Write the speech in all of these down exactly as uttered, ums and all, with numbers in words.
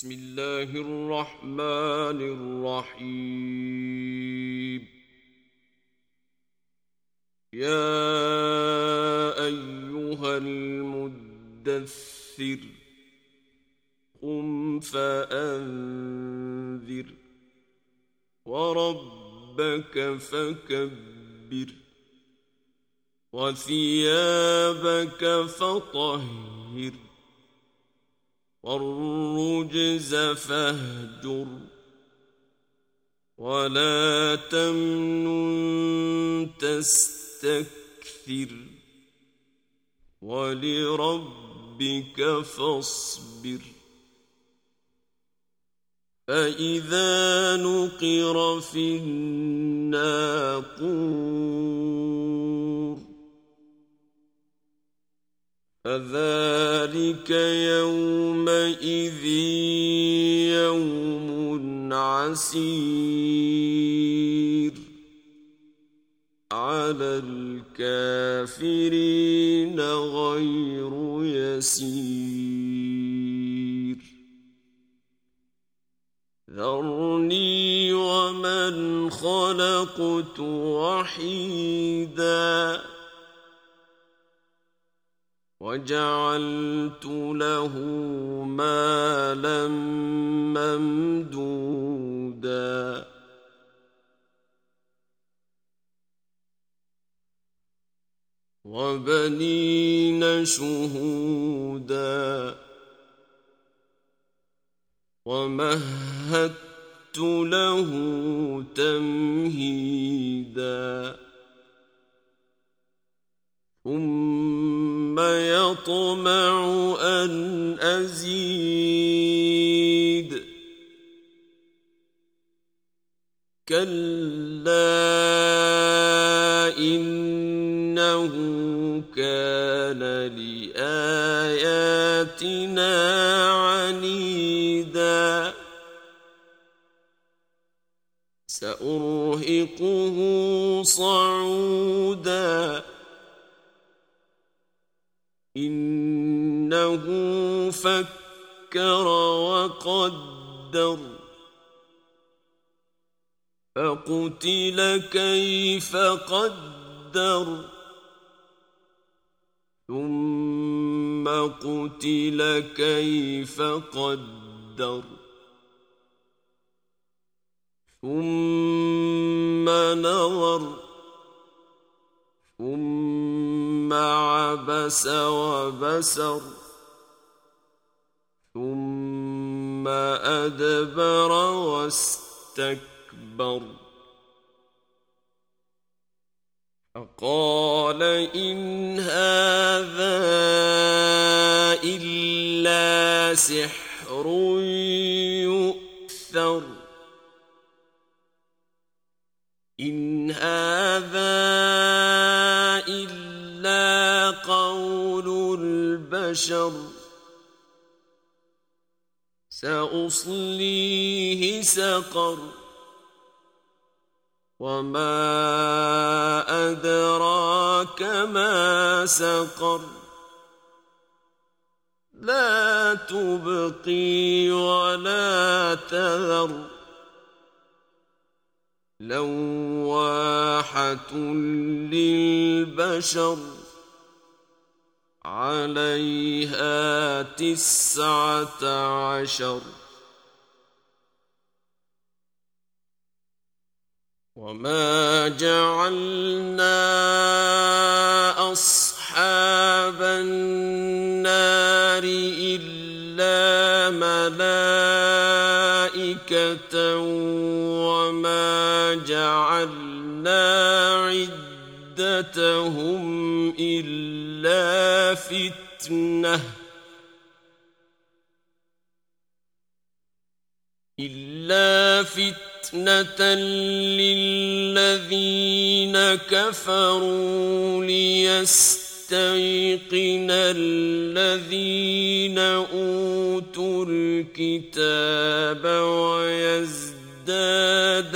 بسم الله الرحمن الرحيم. يا أيها المدثر قم فأنذر وربك فكبر وثيابك فطهر والرجز فاهجر ولا تمنن تستكثر ولربك فاصبر. فإذا نقر في الناقور فذلك يومئذ يوم عسير على الكافرين غير يسير. ذرني ومن خلقت وحيدا وجعلت له مالا ممدودا وبنين شهودا ومهدت له تمهيدا ثم يطمع أن أزيد كلا إنه كان لآياتنا عنيدا سأرهقه صعودا إنه فكر وقدر فقتل كيف قدر ثم قتل كيف قدر ثم نظر ثم عبس وبسر ثم أدبر واستكبر فقال إن هذا إلا سحر يؤثر إن هذا إلا قول البشر سأصليه سقر وما أدراك ما سقر لا تبقي ولا تذر لواحة للبشر عليها تسعة عشر وما جعلنا أصحاب النار إلا ملائكة وما جعلنا عدتهم إلا فتنة إلا فتنة للذين كفروا ليستيقن الذين أوتوا الكتاب ويزداد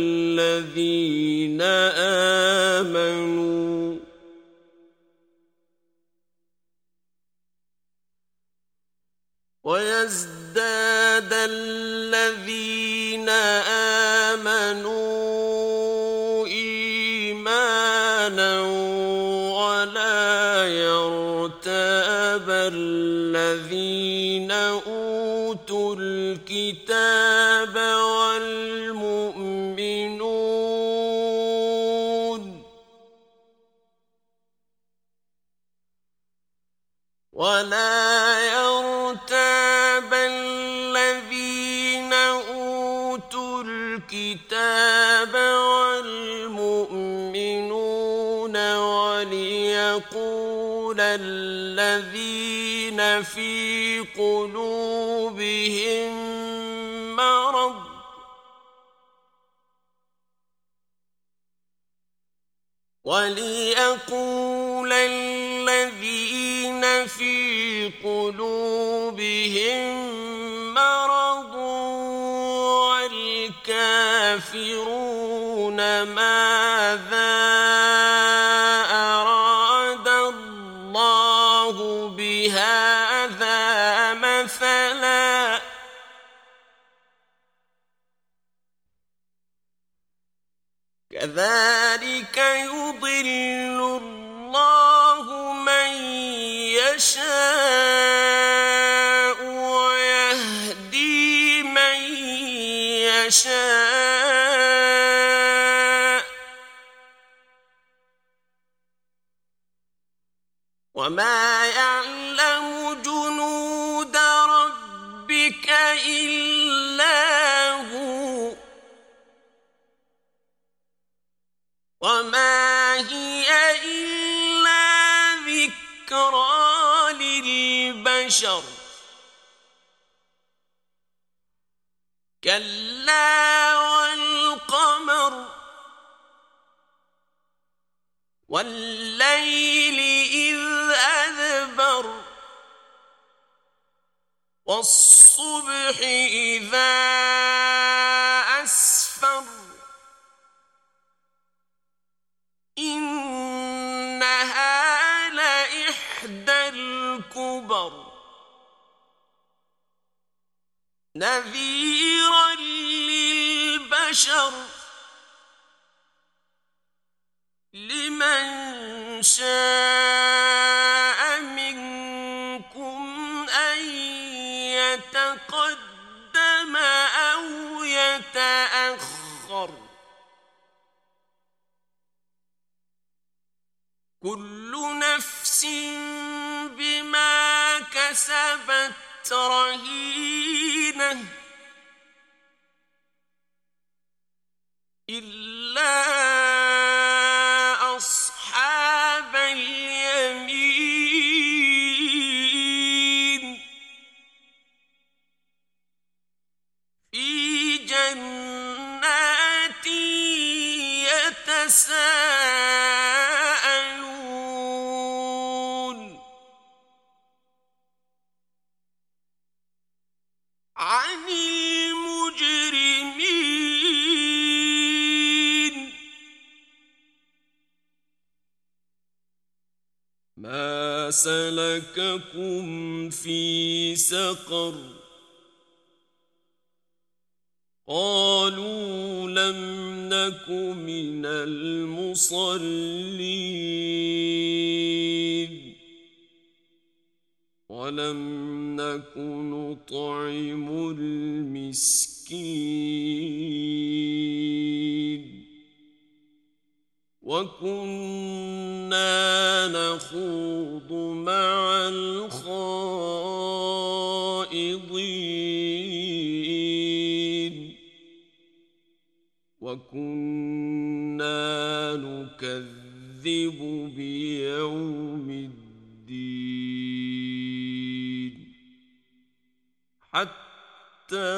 الذين آمنوا ويزداد الذين آمنوا إيمانا ولا يرتاب الذين أوتوا الكتاب والمؤمنون ولا يرتاب الذين أوتوا الكتاب والمؤمنون وليقول الذين في قلوبهم مرض وليقول الذين في قلوبهم مرض والكافرون ماذا أراد الله بهذا مثلا كذلك يضل الله من يشاء ويهدي من يشاء وما يعلم جنود ربك إلا هو وما هي إلا ذكرى للبشر كلا والقمر والليل إذ أدبر والصبح إذا أسفر إنها لإحدى الكبر نذيرا للبشر لمن شاء منكم أن يتقدم أو يتأخر كل نفس بما كسبت رهينة إلا أصحاب اليمين في جنات يتساءلون عن المجرمين ما سلككم في سقر قالوا لم نك من المصلين ولم نك نطعم المسكين وكنا نخوض مع الخائضين وكنا نكذب بيوم الدين حتى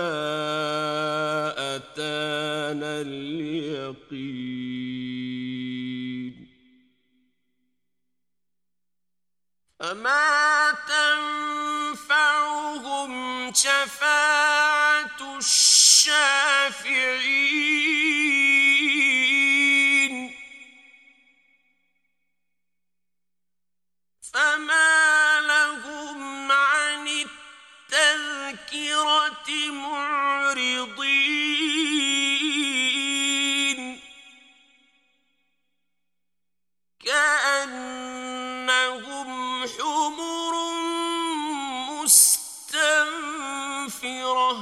أتانا اليقين فما تنفعهم شفاعة الشافعين فما لهم عن معرضين كأنهم حمر مستنفرة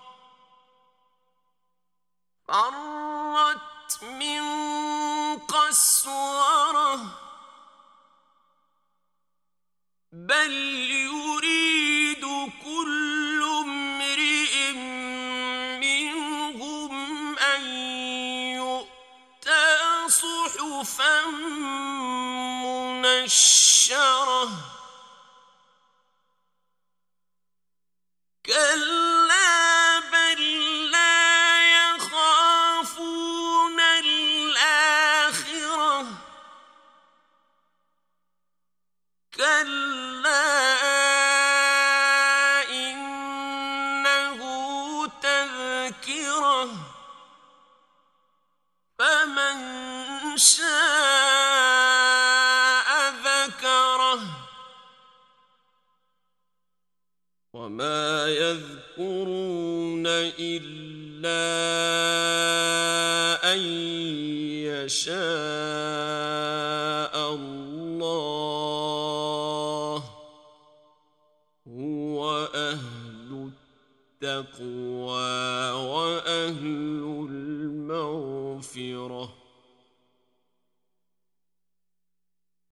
فرت من قسورة بل يريد كل امرئ منهم أن يؤتى صحفا منشرة كلا بل لا يخافون الآخرة كلا إنه تذكرة فمن شاء ذكره وما يذكرون إلا أن يشاء الله هو أهل التقوى وأهل المغفرة